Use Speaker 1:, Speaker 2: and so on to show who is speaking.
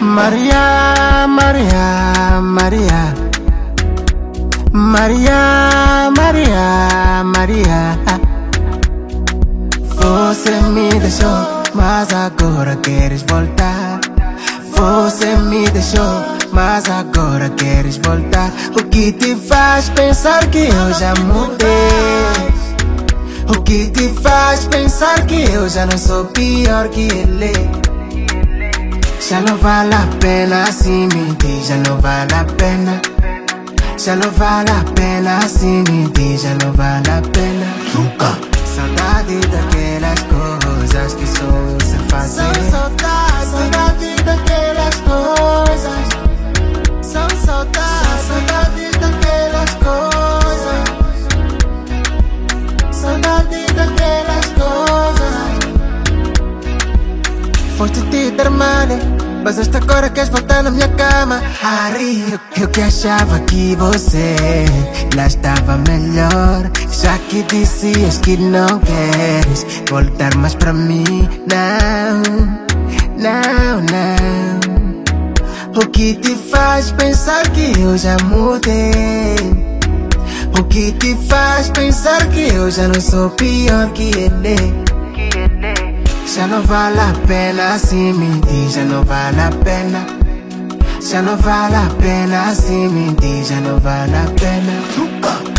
Speaker 1: Maria, Maria, Maria, Maria, Maria, Maria. Você me deixou, mas agora queres voltar. Você me deixou, mas agora queres voltar. O que te faz pensar que eu já mudei? O que te faz pensar que eu já não sou pior que ele? Já não vale a pena assim mentir, já não vale a pena. Já não vale a pena assim mentir, já não vale a pena. Nunca. Saudade daquelas coisas que só eu sei fazer. Saudade daquelas coisas. São saudade daquelas coisas. Saudade daquelas coisas. Foste te dar male, mas esta agora queres voltar na minha cama. Harry, eu que achava que você lá estava melhor. Já que dizias que não queres voltar mais pra mim. Não, não, não. O que te faz pensar que eu já mudei? O que te faz pensar que eu já não sou pior que ele? Já não vale a pena assim mentir, já não vale a pena. Já não vale a pena assim mentir, já não vale a pena.